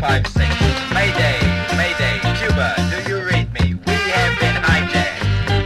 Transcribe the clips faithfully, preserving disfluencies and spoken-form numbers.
five six. Mayday, Mayday, Cuba, do you read me? We have been hijacked.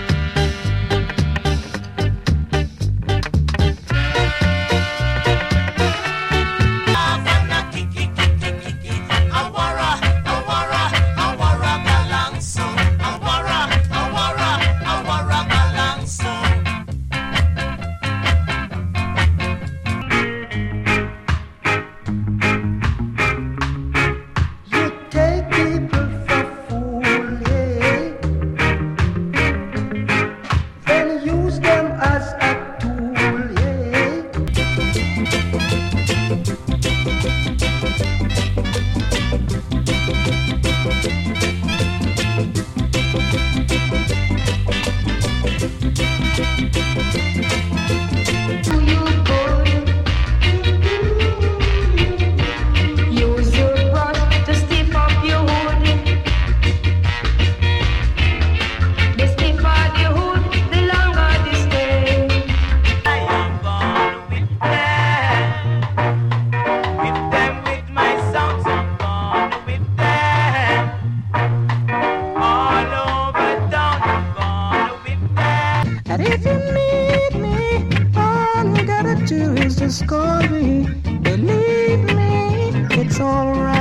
If you need me, all you gotta do is just call me. Believe me, it's alright.